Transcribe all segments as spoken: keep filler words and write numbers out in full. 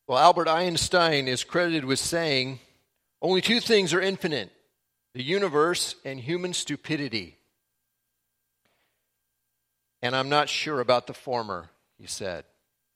Well, Albert Einstein is credited with saying, only two things are infinite, the universe and human stupidity. And I'm not sure about the former, he said.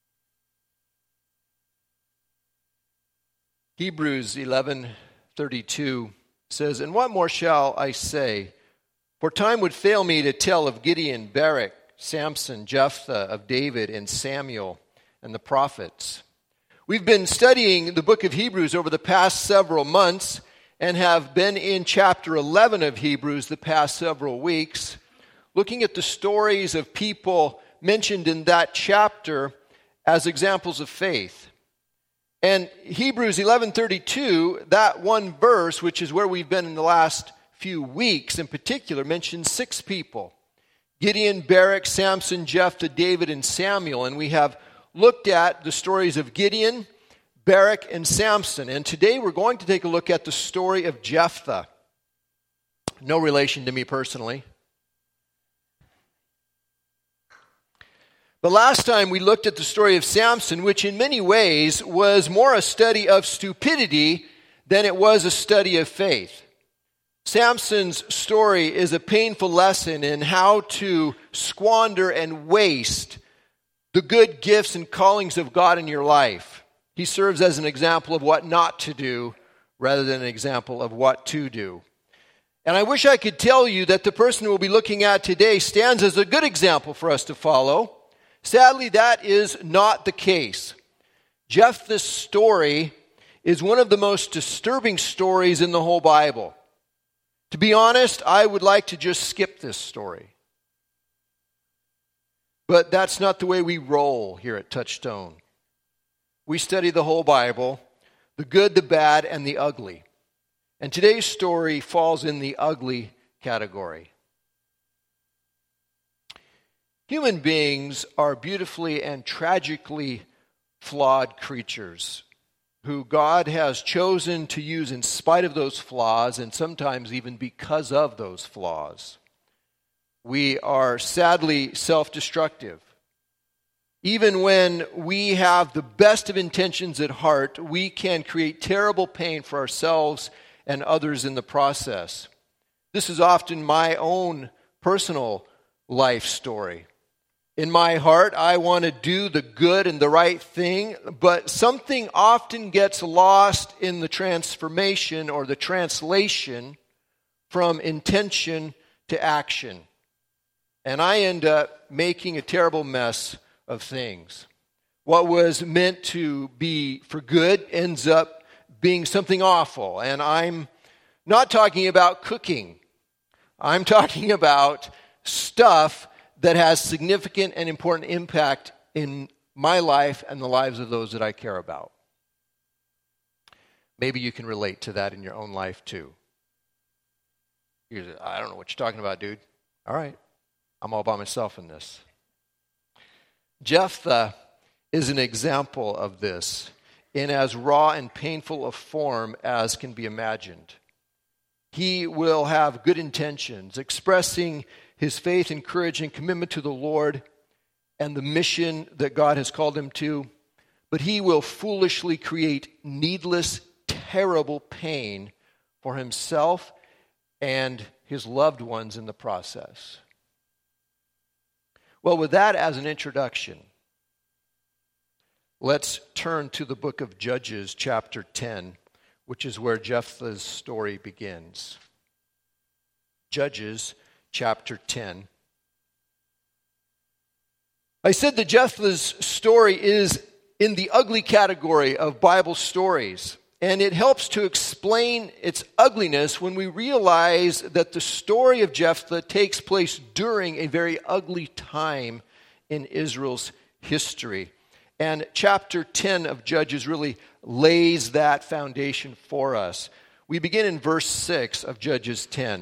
Hebrews eleven thirty-two says, and what more shall I say? For time would fail me to tell of Gideon, Barak, Samson, Jephthah, of David and Samuel and the prophets. We've been studying the book of Hebrews over the past several months and have been in chapter eleven of Hebrews the past several weeks, looking at the stories of people mentioned in that chapter as examples of faith. And Hebrews eleven thirty-two, that one verse, which is where we've been in the last few weeks in particular, mentions six people: Gideon, Barak, Samson, Jephthah, David, and Samuel. And we have looked at the stories of Gideon, Barak, and Samson. And today we're going to take a look at the story of Jephthah. No relation to me personally. But last time we looked at the story of Samson, which in many ways was more a study of stupidity than it was a study of faith. Samson's story is a painful lesson in how to squander and waste the good gifts and callings of God in your life. He serves as an example of what not to do rather than an example of what to do. And I wish I could tell you that the person we'll be looking at today stands as a good example for us to follow. Sadly, that is not the case. Jephthah's story is one of the most disturbing stories in the whole Bible. To be honest, I would like to just skip this story. But that's not the way we roll here at Touchstone. We study the whole Bible, the good, the bad, and the ugly. And today's story falls in the ugly category. Human beings are beautifully and tragically flawed creatures who God has chosen to use in spite of those flaws and sometimes even because of those flaws. We are sadly self-destructive. Even when we have the best of intentions at heart, we can create terrible pain for ourselves and others in the process. This is often my own personal life story. In my heart, I want to do the good and the right thing, but something often gets lost in the transformation or the translation from intention to action. And I end up making a terrible mess of things. What was meant to be for good ends up being something awful. And I'm not talking about cooking. I'm talking about stuff that has significant and important impact in my life and the lives of those that I care about. Maybe you can relate to that in your own life too. You're, I don't know what you're talking about, dude. All right. I'm all by myself in this. Jephthah is an example of this in as raw and painful a form as can be imagined. He will have good intentions, expressing his faith and courage and commitment to the Lord and the mission that God has called him to, but he will foolishly create needless, terrible pain for himself and his loved ones in the process. Well, with that as an introduction, let's turn to the book of Judges, chapter ten, which is where Jephthah's story begins. Judges, chapter ten. I said that Jephthah's story is in the ugly category of Bible stories. And it helps to explain its ugliness when we realize that the story of Jephthah takes place during a very ugly time in Israel's history. And chapter ten of Judges really lays that foundation for us. We begin in verse six of Judges ten.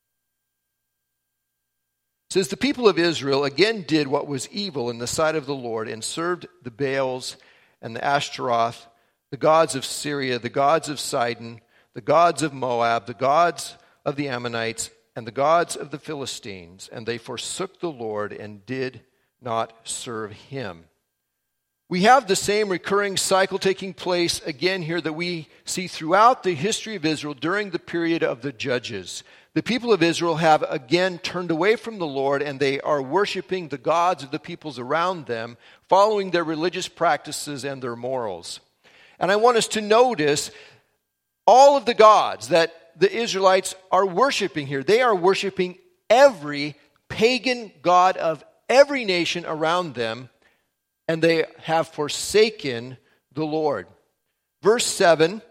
It says, the people of Israel again did what was evil in the sight of the Lord and served the Baals and the Ashtaroth, the gods of Syria, the gods of Sidon, the gods of Moab, the gods of the Ammonites, and the gods of the Philistines. And they forsook the Lord and did not serve him. We have the same recurring cycle taking place again here that we see throughout the history of Israel during the period of the Judges. The people of Israel have again turned away from the Lord, and they are worshiping the gods of the peoples around them, following their religious practices and their morals. And I want us to notice all of the gods that the Israelites are worshiping here. They are worshiping every pagan god of every nation around them, and they have forsaken the Lord. Verse seven,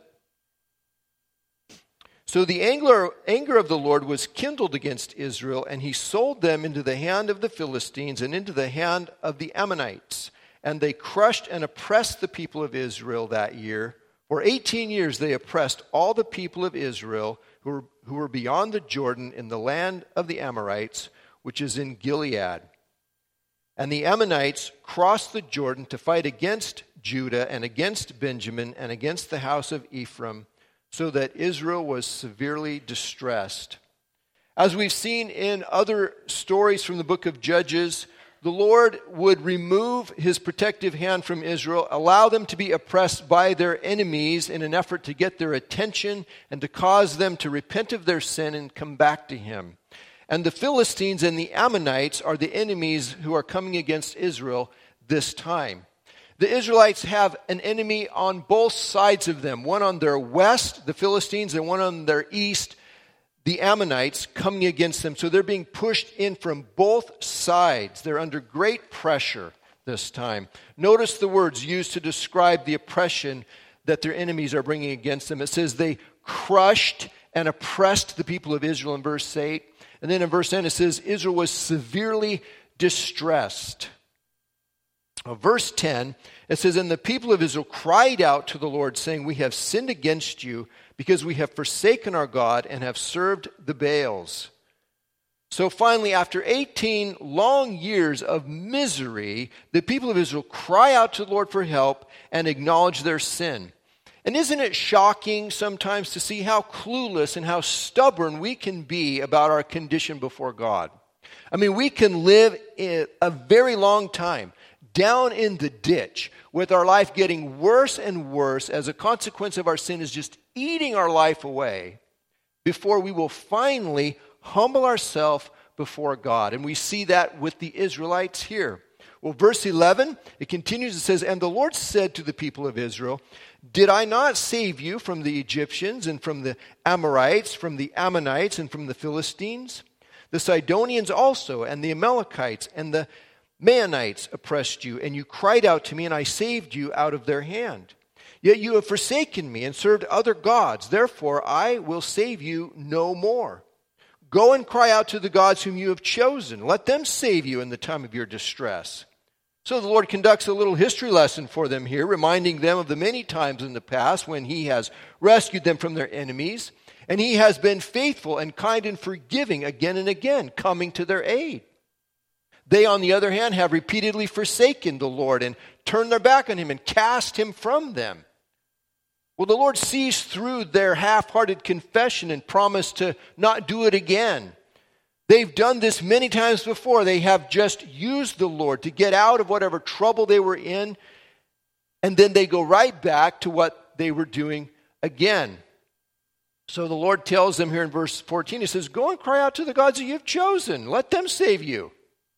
so the anger, anger of the Lord was kindled against Israel, and he sold them into the hand of the Philistines and into the hand of the Ammonites. And they crushed and oppressed the people of Israel that year. For eighteen years they oppressed all the people of Israel who were, who were beyond the Jordan in the land of the Amorites, which is in Gilead. And the Ammonites crossed the Jordan to fight against Judah and against Benjamin and against the house of Ephraim, so that Israel was severely distressed. As we've seen in other stories from the book of Judges, the Lord would remove his protective hand from Israel, allow them to be oppressed by their enemies in an effort to get their attention and to cause them to repent of their sin and come back to him. And the Philistines and the Ammonites are the enemies who are coming against Israel this time. The Israelites have an enemy on both sides of them, one on their west, the Philistines, and one on their east, the Ammonites, coming against them. So they're being pushed in from both sides. They're under great pressure this time. Notice the words used to describe the oppression that their enemies are bringing against them. It says they crushed and oppressed the people of Israel in verse eight. And then in verse ten it says Israel was severely distressed. Verse ten, it says, and the people of Israel cried out to the Lord, saying, we have sinned against you because we have forsaken our God and have served the Baals. So finally, after eighteen long years of misery, the people of Israel cry out to the Lord for help and acknowledge their sin. And isn't it shocking sometimes to see how clueless and how stubborn we can be about our condition before God? I mean, we can live in a very long time down in the ditch with our life getting worse and worse as a consequence of our sin is just eating our life away before we will finally humble ourselves before God. And we see that with the Israelites here. Well, verse eleven, it continues, it says, and the Lord said to the people of Israel, did I not save you from the Egyptians and from the Amorites, from the Ammonites and from the Philistines? The Sidonians also and the Amalekites and the Maonites oppressed you, and you cried out to me, and I saved you out of their hand. Yet you have forsaken me and served other gods. Therefore I will save you no more. Go and cry out to the gods whom you have chosen. Let them save you in the time of your distress. So the Lord conducts a little history lesson for them here, reminding them of the many times in the past when he has rescued them from their enemies, and he has been faithful and kind and forgiving again and again, coming to their aid. They, on the other hand, have repeatedly forsaken the Lord and turned their back on him and cast him from them. Well, the Lord sees through their half-hearted confession and promised to not do it again. They've done this many times before. They have just used the Lord to get out of whatever trouble they were in, and then they go right back to what they were doing again. So the Lord tells them here in verse fourteen, he says, go and cry out to the gods that you've chosen. Let them save you.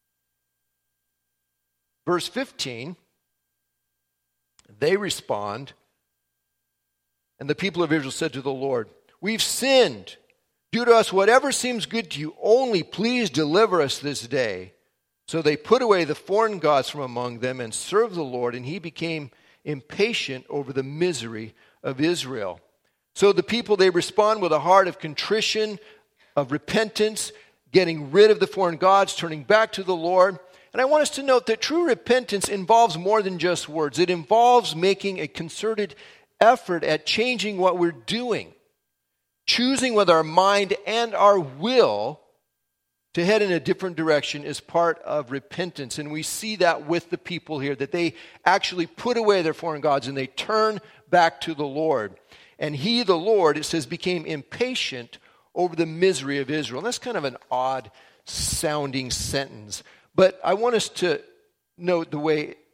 Verse fifteen, they respond, and the people of Israel said to the Lord, we've sinned. Do to us whatever seems good to you. Only please deliver us this day. So they put away the foreign gods from among them and served the Lord, and he became impatient over the misery of Israel. So the people, they respond with a heart of contrition, of repentance, getting rid of the foreign gods, turning back to the Lord. And I want us to note that true repentance involves more than just words. It involves making a concerted effort at changing what we're doing, choosing with our mind and our will to head in a different direction is part of repentance. And we see that with the people here, that they actually put away their foreign gods and they turn back to the Lord. And he, the Lord, it says, became impatient over the misery of Israel. And that's kind of an odd sounding sentence. But I want us to note the way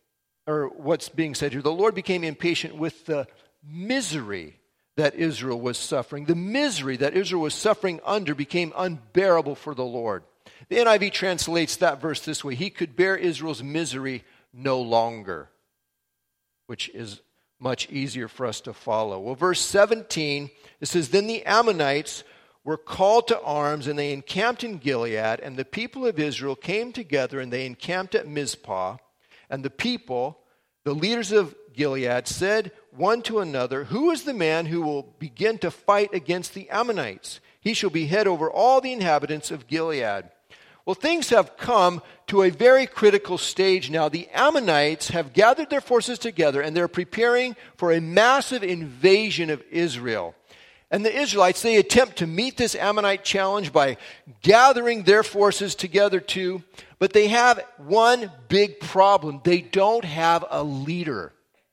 or what's being said here, the Lord became impatient with the misery that Israel was suffering. The misery that Israel was suffering under became unbearable for the Lord. The N I V translates that verse this way: He could bear Israel's misery no longer, which is much easier for us to follow. Well, verse seventeen, it says, Then the Ammonites were called to arms, and they encamped in Gilead, and the people of Israel came together, and they encamped at Mizpah. And the people, the leaders of Gilead, said one to another, Who is the man who will begin to fight against the Ammonites? He shall be head over all the inhabitants of Gilead. Well, things have come to a very critical stage now. The Ammonites have gathered their forces together, and they're preparing for a massive invasion of Israel. And the Israelites, they attempt to meet this Ammonite challenge by gathering their forces together too. But they have one big problem. They don't have a leader.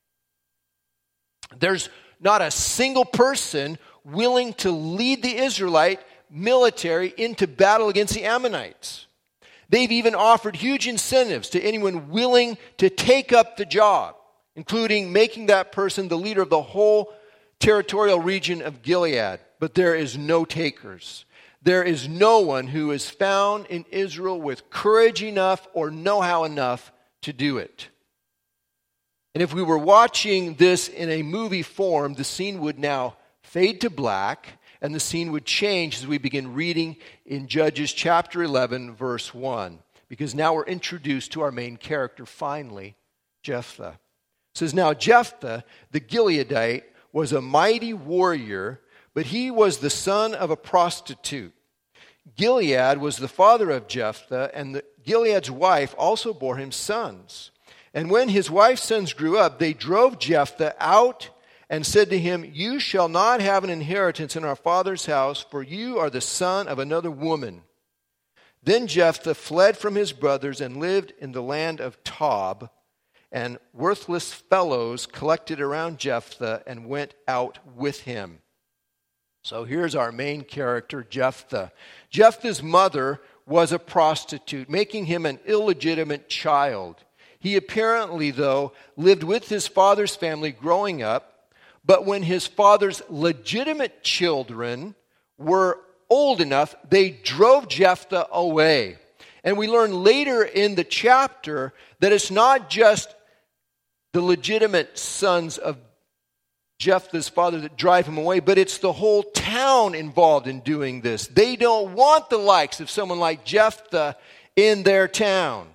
There's not a single person willing to lead the Israelite military into battle against the Ammonites. They've even offered huge incentives to anyone willing to take up the job, including making that person the leader of the whole territorial region of Gilead. But there is no takers. There is no one who is found in Israel with courage enough or know-how enough to do it. And if we were watching this in a movie form, the scene would now fade to black, and the scene would change as we begin reading in Judges chapter eleven, verse one. Because now we're introduced to our main character, finally, Jephthah. It says, Now Jephthah, the Gileadite, was a mighty warrior, but he was the son of a prostitute. Gilead was the father of Jephthah, and the, Gilead's wife also bore him sons. And when his wife's sons grew up, they drove Jephthah out and said to him, You shall not have an inheritance in our father's house, for you are the son of another woman. Then Jephthah fled from his brothers and lived in the land of Tob, and worthless fellows collected around Jephthah and went out with him. So here's our main character, Jephthah. Jephthah's mother was a prostitute, making him an illegitimate child. He apparently, though, lived with his father's family growing up, but when his father's legitimate children were old enough, they drove Jephthah away. And we learn later in the chapter that it's not just the legitimate sons of Jephthah's father that drive him away, but it's the whole town involved in doing this. They don't want the likes of someone like Jephthah in their town.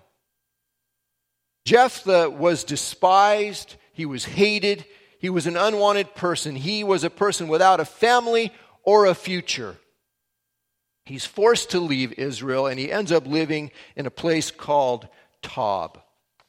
Jephthah was despised. He was hated. He was an unwanted person. He was a person without a family or a future. He's forced to leave Israel, and he ends up living in a place called Tob.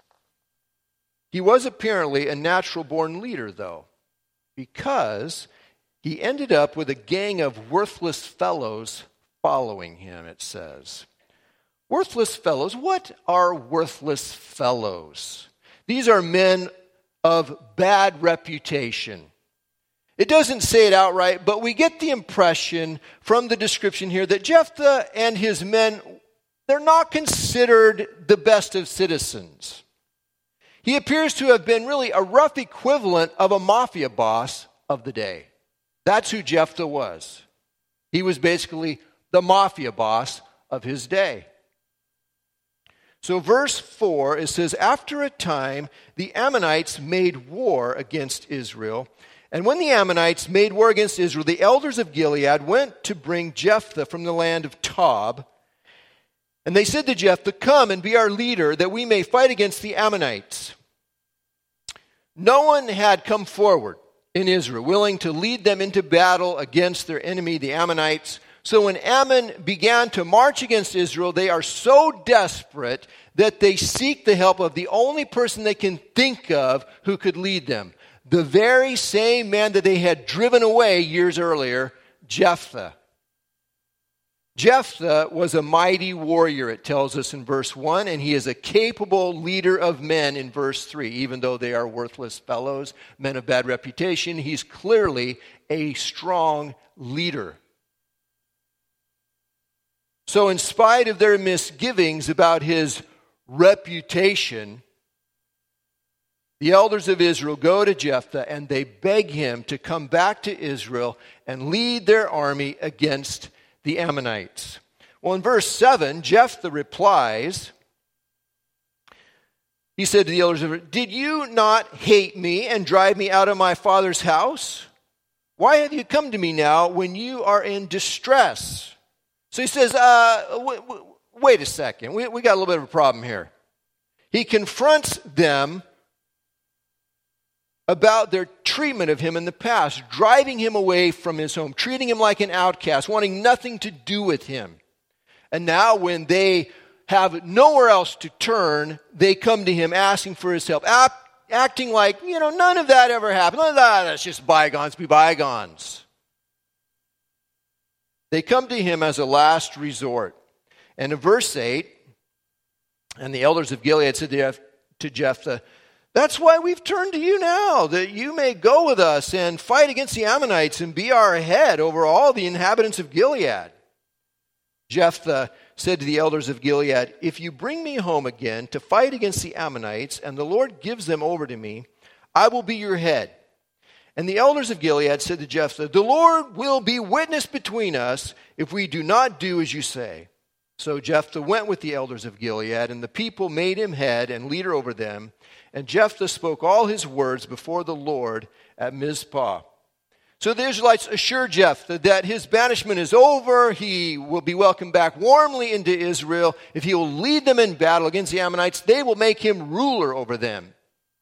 He was apparently a natural-born leader, though, because he ended up with a gang of worthless fellows following him, it says. Worthless fellows. What are worthless fellows? These are men of bad reputation. It doesn't say it outright, but we get the impression from the description here that Jephthah and his men, they're not considered the best of citizens. He appears to have been really a rough equivalent of a mafia boss of the day. That's who Jephthah was. He was basically the mafia boss of his day. So verse four, it says, After a time, the Ammonites made war against Israel. And when the Ammonites made war against Israel, the elders of Gilead went to bring Jephthah from the land of Tob. And they said to Jephthah, Come and be our leader, that we may fight against the Ammonites. No one had come forward in Israel willing to lead them into battle against their enemy, the Ammonites. So when Ammon began to march against Israel, they are so desperate that they seek the help of the only person they can think of who could lead them. The very same man that they had driven away years earlier, Jephthah. Jephthah was a mighty warrior, it tells us in verse one, and he is a capable leader of men in verse three. Even though they are worthless fellows, men of bad reputation, he's clearly a strong leader. So in spite of their misgivings about his reputation, The elders of Israel go to Jephthah and they beg him to come back to Israel and lead their army against the Ammonites. Well, in verse seven, Jephthah replies, he said to the elders of Israel, "Did you not hate me and drive me out of my father's house? Why have you come to me now when you are in distress?" So he says, uh, w- w- wait a second, we, we got a little bit of a problem here. He confronts them about their treatment of him in the past, driving him away from his home, treating him like an outcast, wanting nothing to do with him. And now when they have nowhere else to turn, they come to him asking for his help, ap- acting like, you know, none of that ever happened. None of that, that's just bygones be bygones. They come to him as a last resort. And in verse eight, and the elders of Gilead said to Jephthah, "That's why we've turned to you now, that you may go with us and fight against the Ammonites and be our head over all the inhabitants of Gilead." Jephthah said to the elders of Gilead, "If you bring me home again to fight against the Ammonites, and the Lord gives them over to me, I will be your head." And the elders of Gilead said to Jephthah, "The Lord will be witness between us if we do not do as you say." So Jephthah went with the elders of Gilead, and the people made him head and leader over them. And Jephthah spoke all his words before the Lord at Mizpah. So the Israelites assured Jephthah that his banishment is over. He will be welcomed back warmly into Israel. If he will lead them in battle against the Ammonites, they will make him ruler over them.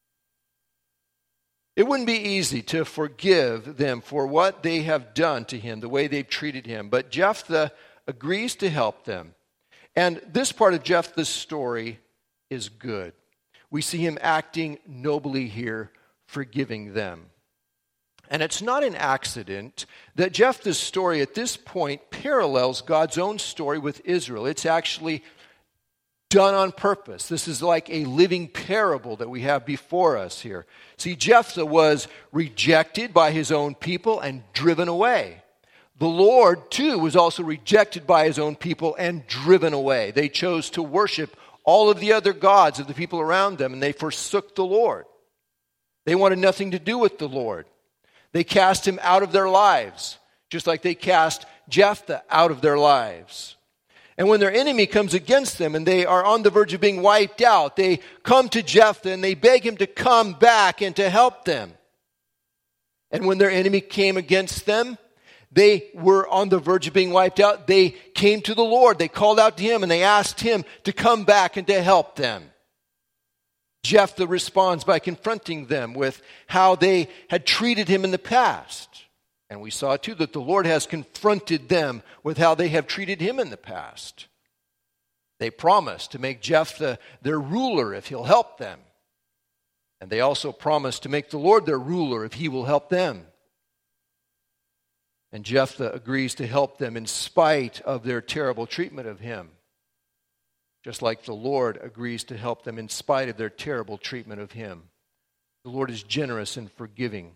It wouldn't be easy to forgive them for what they have done to him, the way they've treated him. But Jephthah agrees to help them. And this part of Jephthah's story is good. We see him acting nobly here, forgiving them. And it's not an accident that Jephthah's story at this point parallels God's own story with Israel. It's actually done on purpose. This is like a living parable that we have before us here. See, Jephthah was rejected by his own people and driven away. The Lord, too, was also rejected by his own people and driven away. They chose to worship all of the other gods of the people around them, and they forsook the Lord. They wanted nothing to do with the Lord. They cast him out of their lives, just like they cast Jephthah out of their lives. And when their enemy comes against them and they are on the verge of being wiped out, they come to Jephthah and they beg him to come back and to help them. And when their enemy came against them, they were on the verge of being wiped out. They came to the Lord. They called out to him and they asked him to come back and to help them. Jephthah responds by confronting them with how they had treated him in the past. And we saw too that the Lord has confronted them with how they have treated him in the past. They promised to make Jephthah their ruler if he'll help them. And they also promised to make the Lord their ruler if he will help them. And Jephthah agrees to help them in spite of their terrible treatment of him. Just like the Lord agrees to help them in spite of their terrible treatment of him. The Lord is generous and forgiving.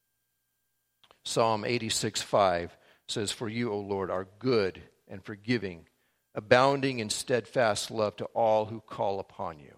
Psalm eighty-six five says, "For you, O Lord, are good and forgiving, abounding in steadfast love to all who call upon you."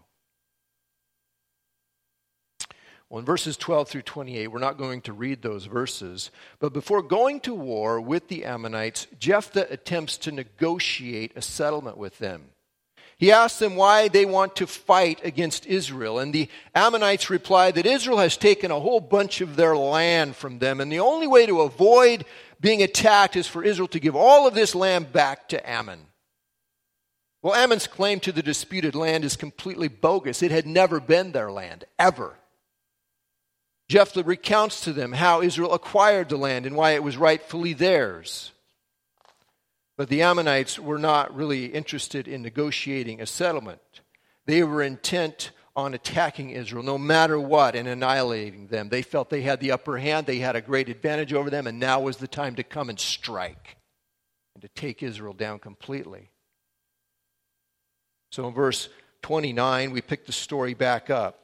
Well, in verses twelve through twenty-eight, we're not going to read those verses, but before going to war with the Ammonites, Jephthah attempts to negotiate a settlement with them. He asks them why they want to fight against Israel. And the Ammonites reply that Israel has taken a whole bunch of their land from them. And the only way to avoid being attacked is for Israel to give all of this land back to Ammon. Well, Ammon's claim to the disputed land is completely bogus. It had never been their land, ever. Jephthah recounts to them how Israel acquired the land and why it was rightfully theirs. But the Ammonites were not really interested in negotiating a settlement. They were intent on attacking Israel no matter what and annihilating them. They felt they had the upper hand, they had a great advantage over them, and now was the time to come and strike and to take Israel down completely. So in verse twenty-nine, we pick the story back up.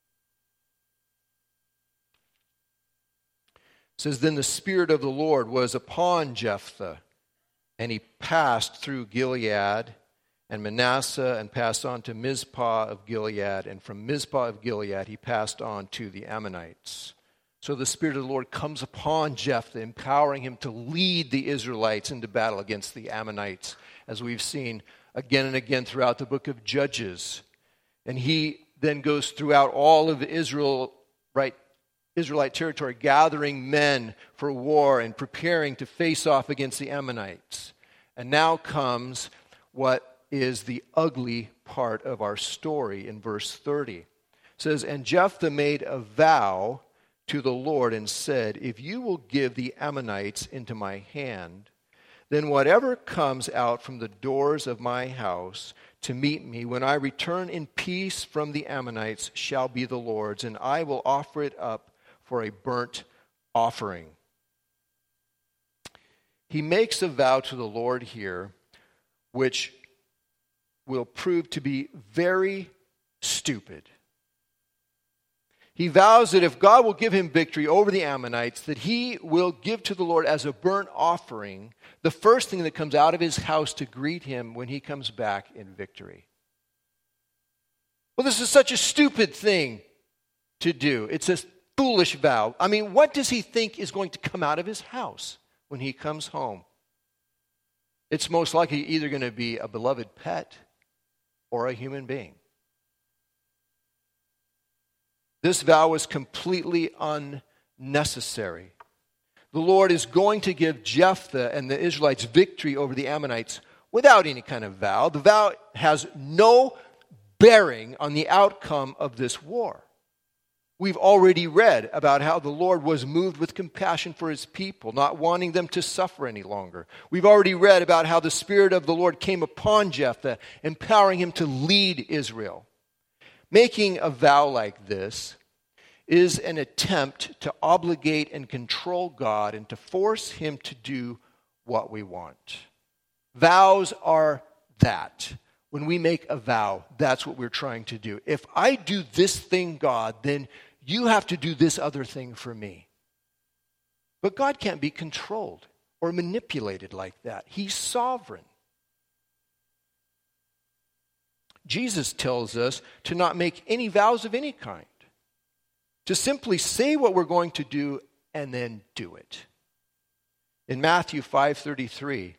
It says, "Then the Spirit of the Lord was upon Jephthah, and he passed through Gilead and Manasseh, and passed on to Mizpah of Gilead, and from Mizpah of Gilead he passed on to the Ammonites. So the Spirit of the Lord comes upon Jephthah, empowering him to lead the Israelites into battle against the Ammonites, as we've seen again and again throughout the book of Judges. And he then goes throughout all of Israel, right, Israelite territory, gathering men for war and preparing to face off against the Ammonites. And now comes what is the ugly part of our story in verse thirty. It says, "And Jephthah made a vow to the Lord and said, 'If you will give the Ammonites into my hand, then whatever comes out from the doors of my house to meet me when I return in peace from the Ammonites shall be the Lord's, and I will offer it up for a burnt offering.'" He makes a vow to the Lord here, which will prove to be very stupid. He vows that if God will give him victory over the Ammonites, that he will give to the Lord as a burnt offering the first thing that comes out of his house to greet him when he comes back in victory. Well, this is such a stupid thing to do. It's a foolish vow. I mean, what does he think is going to come out of his house when he comes home? It's most likely either going to be a beloved pet or a human being. This vow was completely unnecessary. The Lord is going to give Jephthah and the Israelites victory over the Ammonites without any kind of vow. The vow has no bearing on the outcome of this war. We've already read about how the Lord was moved with compassion for his people, not wanting them to suffer any longer. We've already read about how the Spirit of the Lord came upon Jephthah, empowering him to lead Israel. Making a vow like this is an attempt to obligate and control God and to force him to do what we want. Vows are that. When we make a vow, that's what we're trying to do. If I do this thing, God, then you have to do this other thing for me. But God can't be controlled or manipulated like that. He's sovereign. Jesus tells us to not make any vows of any kind, to simply say what we're going to do and then do it. In Matthew five thirty-three,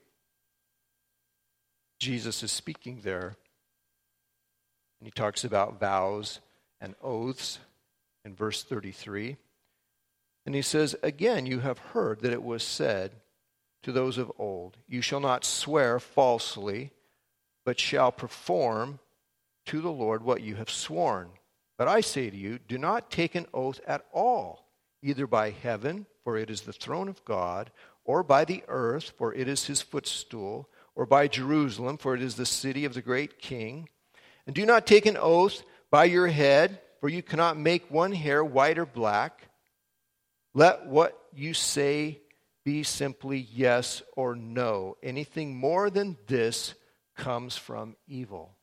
Jesus is speaking there, and he talks about vows and oaths in verse thirty-three. And he says, "Again, you have heard that it was said to those of old, 'You shall not swear falsely, but shall perform to the Lord what you have sworn.' But I say to you, do not take an oath at all, either by heaven, for it is the throne of God, or by the earth, for it is his footstool, or by Jerusalem, for it is the city of the great king. And do not take an oath by your head, for you cannot make one hair white or black. Let what you say be simply yes or no. Anything more than this comes from evil."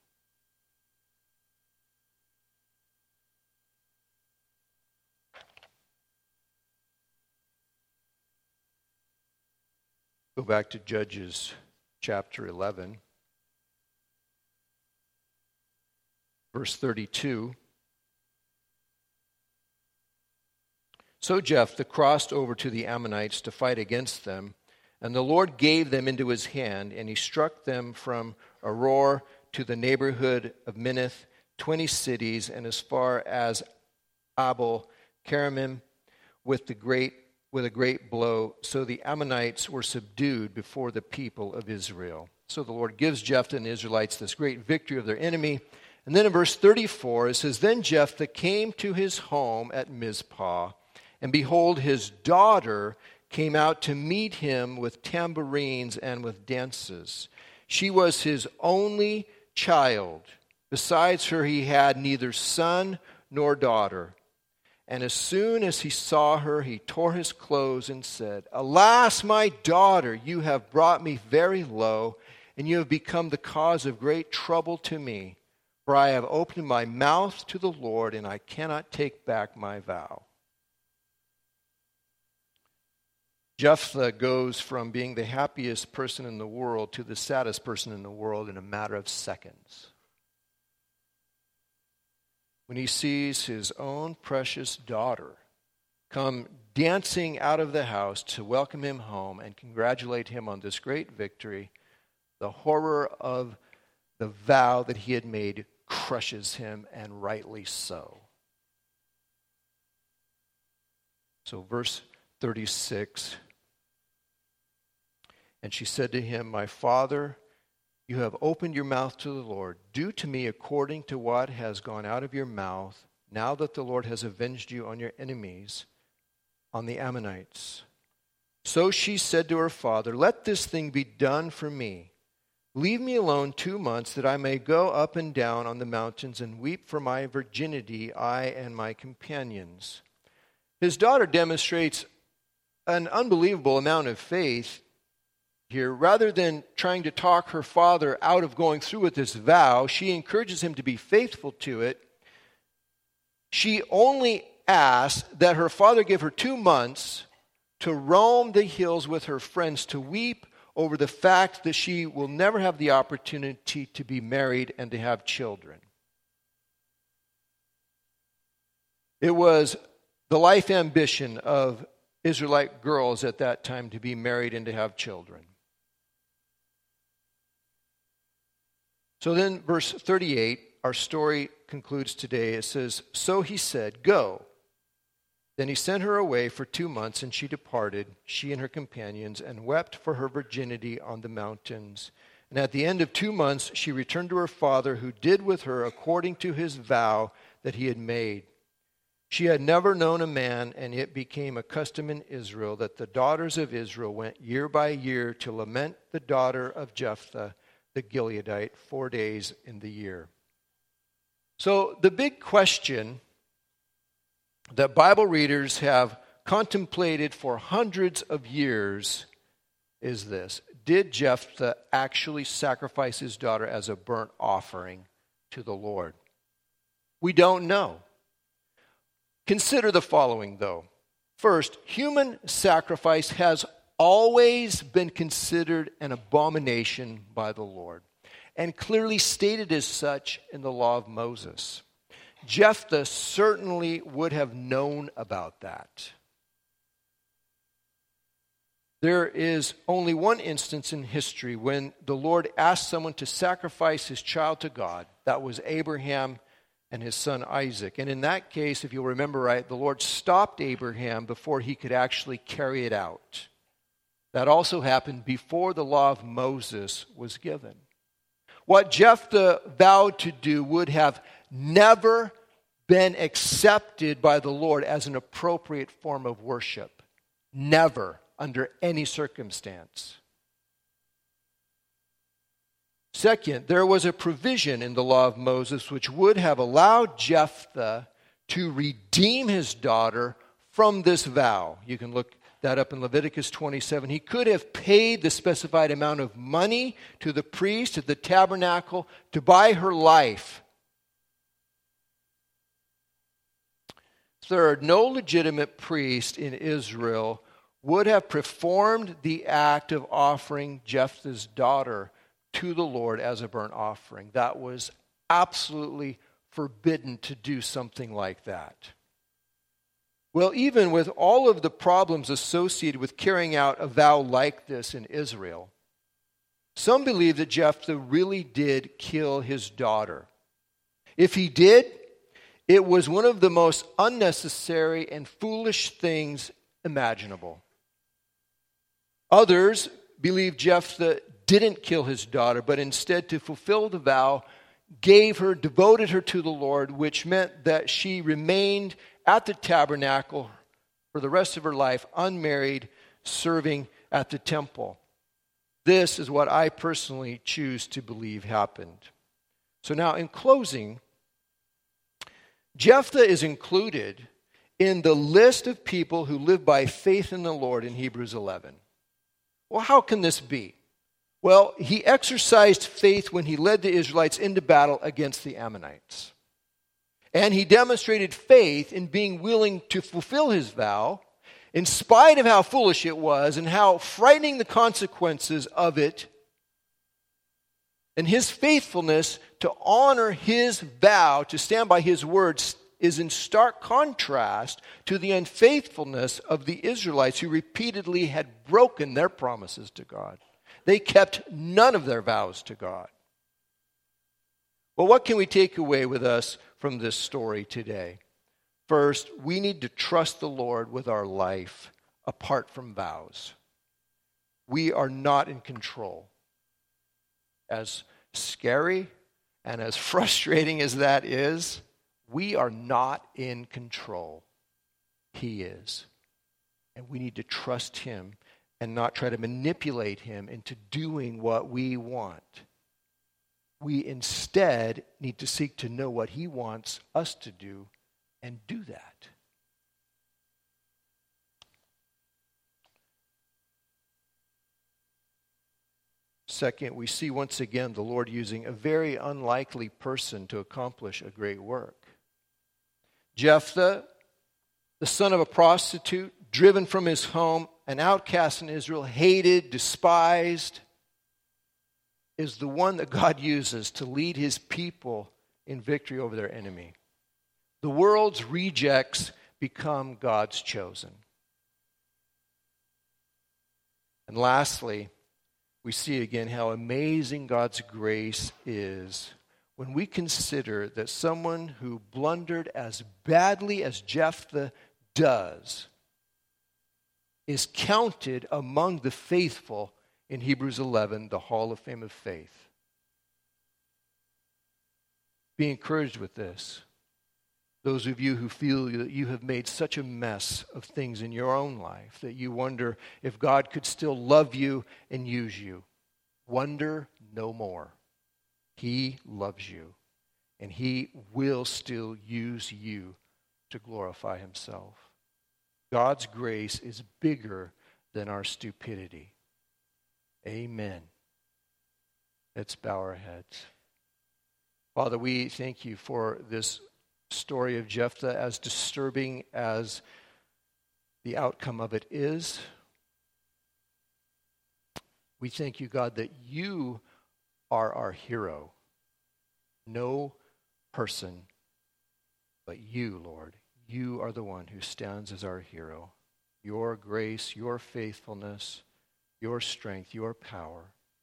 Go back to Judges chapter eleven, verse thirty-two. "So Jephthah crossed over to the Ammonites to fight against them, and the Lord gave them into his hand, and he struck them from Aroer to the neighborhood of Minnith, twenty cities, and as far as Abel Keramim with the great with a great blow. So the Ammonites were subdued before the people of Israel." So the Lord gives Jephthah and the Israelites this great victory of their enemy. And then in verse thirty-four, it says, "Then Jephthah came to his home at Mizpah, and behold, his daughter came out to meet him with tambourines and with dances. She was his only child. Besides her, he had neither son nor daughter. And as soon as he saw her, he tore his clothes and said, 'Alas, my daughter, you have brought me very low, and you have become the cause of great trouble to me. For I have opened my mouth to the Lord, and I cannot take back my vow.'" Jephthah goes from being the happiest person in the world to the saddest person in the world in a matter of seconds. When he sees his own precious daughter come dancing out of the house to welcome him home and congratulate him on this great victory, the horror of the vow that he had made crushes him, and rightly so. So verse thirty-six, and she said to him, "My father, you have opened your mouth to the Lord. Do to me according to what has gone out of your mouth, now that the Lord has avenged you on your enemies, on the Ammonites." So she said to her father, "Let this thing be done for me. Leave me alone two months that I may go up and down on the mountains and weep for my virginity, I and my companions." His daughter demonstrates an unbelievable amount of faith here. Rather than trying to talk her father out of going through with this vow, she encourages him to be faithful to it. She only asks that her father give her two months to roam the hills with her friends, to weep over the fact that she will never have the opportunity to be married and to have children. It was the life ambition of Israelite girls at that time to be married and to have children. So then, verse thirty-eight, our story concludes today. It says, "So he said, 'Go.' Then he sent her away for two months, and she departed, she and her companions, and wept for her virginity on the mountains. And at the end of two months, she returned to her father, who did with her according to his vow that he had made. She had never known a man, and it became a custom in Israel that the daughters of Israel went year by year to lament the daughter of Jephthah the Gileadite four days in the year." So the big question that Bible readers have contemplated for hundreds of years is this: did Jephthah actually sacrifice his daughter as a burnt offering to the Lord? We don't know. Consider the following, though. First, human sacrifice has always been considered an abomination by the Lord, and clearly stated as such in the law of Moses. Jephthah certainly would have known about that. There is only one instance in history when the Lord asked someone to sacrifice his child to God. That was Abraham and his son Isaac. And in that case, if you'll remember right, the Lord stopped Abraham before he could actually carry it out. That also happened before the law of Moses was given. What Jephthah vowed to do would have never been accepted by the Lord as an appropriate form of worship. Never, under any circumstance. Second, there was a provision in the law of Moses which would have allowed Jephthah to redeem his daughter from this vow. You can look that up in Leviticus twenty-seven. He could have paid the specified amount of money to the priest at the tabernacle to buy her life. Third, no legitimate priest in Israel would have performed the act of offering Jephthah's daughter to the Lord as a burnt offering. That was absolutely forbidden to do something like that. Well, even with all of the problems associated with carrying out a vow like this in Israel, some believe that Jephthah really did kill his daughter. If he did, it was one of the most unnecessary and foolish things imaginable. Others believe Jephthah didn't kill his daughter, but instead, to fulfill the vow, gave her, devoted her to the Lord, which meant that she remained at the tabernacle for the rest of her life, unmarried, serving at the temple. This is what I personally choose to believe happened. So now, in closing, Jephthah is included in the list of people who live by faith in the Lord in Hebrews eleven. Well, how can this be? Well, he exercised faith when he led the Israelites into battle against the Ammonites. And he demonstrated faith in being willing to fulfill his vow in spite of how foolish it was and how frightening the consequences of it, and his faithfulness to honor his vow, to stand by his words, is in stark contrast to the unfaithfulness of the Israelites who repeatedly had broken their promises to God. They kept none of their vows to God. Well, what can we take away with us from this story today? First, we need to trust the Lord with our life apart from vows. We are not in control. As scary and as frustrating as that is, we are not in control. He is. And we need to trust him and not try to manipulate him into doing what we want. We instead need to seek to know what he wants us to do and do that. Second, we see once again the Lord using a very unlikely person to accomplish a great work. Jephthah, the son of a prostitute, driven from his home, an outcast in Israel, hated, despised, is the one that God uses to lead his people in victory over their enemy. The world's rejects become God's chosen. And lastly, we see again how amazing God's grace is when we consider that someone who blundered as badly as Jephthah does is counted among the faithful in Hebrews eleven, the Hall of Fame of Faith. Be encouraged with this. Those of you who feel that you have made such a mess of things in your own life that you wonder if God could still love you and use you, wonder no more. He loves you, and he will still use you to glorify himself. God's grace is bigger than our stupidity. Amen. Let's bow our heads. Father, we thank you for this story of Jephthah, as disturbing as the outcome of it is. We thank you, God, that you are our hero. No person but you, Lord. You are the one who stands as our hero. Your grace, your faithfulness, your strength, your power.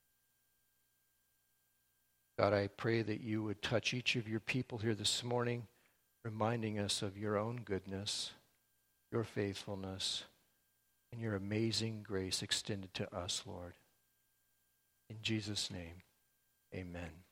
God, I pray that you would touch each of your people here this morning, reminding us of your own goodness, your faithfulness, and your amazing grace extended to us, Lord. In Jesus' name, amen.